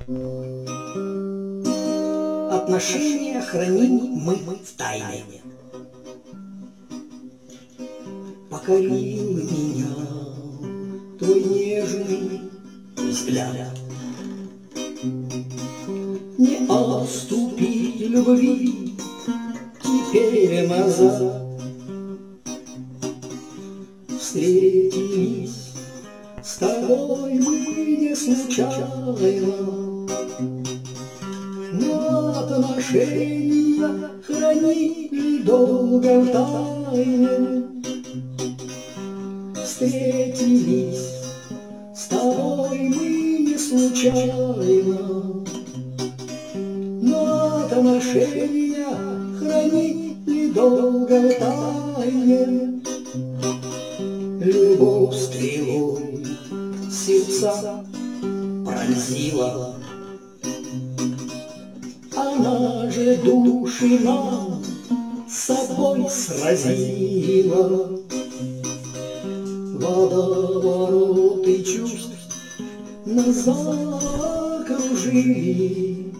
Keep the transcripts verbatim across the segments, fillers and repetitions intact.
Отношения храним мы в тайне. Покорил меня твой нежный взгляд. Не отступить любви теперь назад. Встретились с тобой мы не случайно, но отношения хранили долго в тайне. Встретились с тобой мы не случайно, но отношения хранили долго в тайне. Любовь стрелой сердца пронзила, она же души нам с собой сразила. Водовороты чувств нас закружили,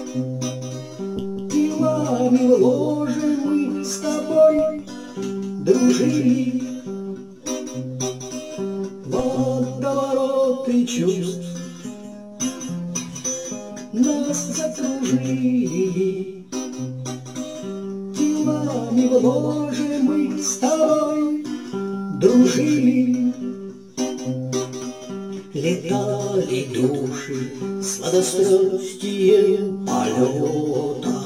телами в ложе мы с тобой дружили. Водовороты чувств нас закружили, телами в ложе мы с тобой дружили. Летали души сладострастием полета,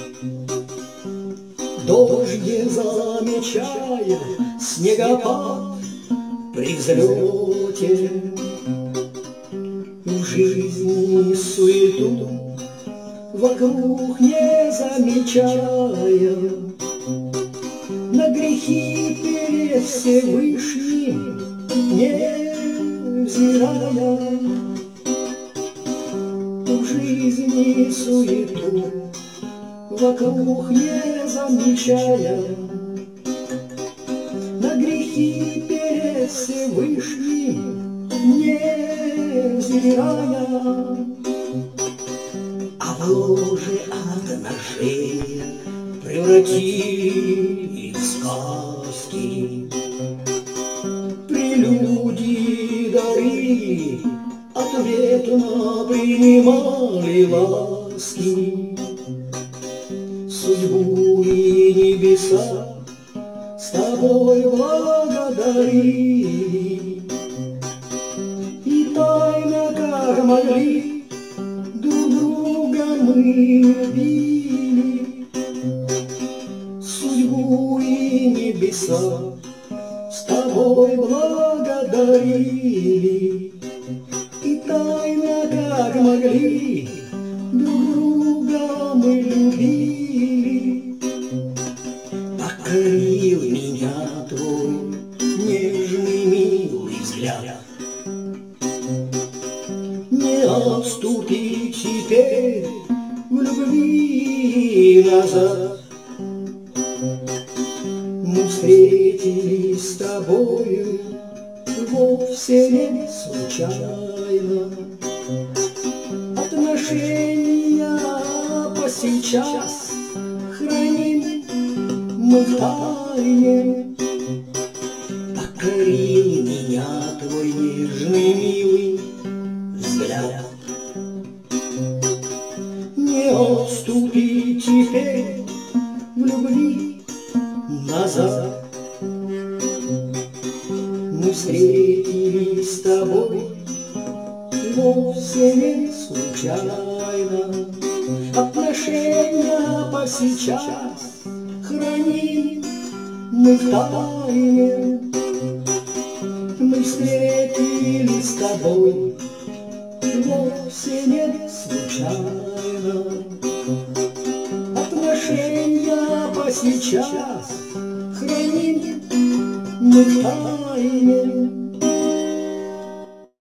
дождь не замечая снегопад при взлете. В жизни суету вокруг не замечая, на грехи перед Всевышним не взирая. В жизни суету вокруг не замечая, на грехи перед Всевышним не взирая. А в ложе отношения превратили в сказки, прелюдии дарили, ответно принимали ласки. Судьбу и небеса с тобой благодарили, и тайно, как могли, друг друга мы любили. Судьбу и небеса с тобой благодарили, и тайно, как могли, друг друга мы любили. Покорил меня твой нежный милый взгляд, не отступить теперь в любви назад. Мы встретились с тобою вовсе не случайно. Отношения по сейчас храним мы в тайне. Покорил меня твой нежный милый взгляд, не отступить теперь в любви назад. Мы встретились с тобой вовсе не случайно. Отношения по сейчас храним мы в тайне. Мы встретились с тобой вовсе не случайно. Отношения по сейчас храним мы в тайне.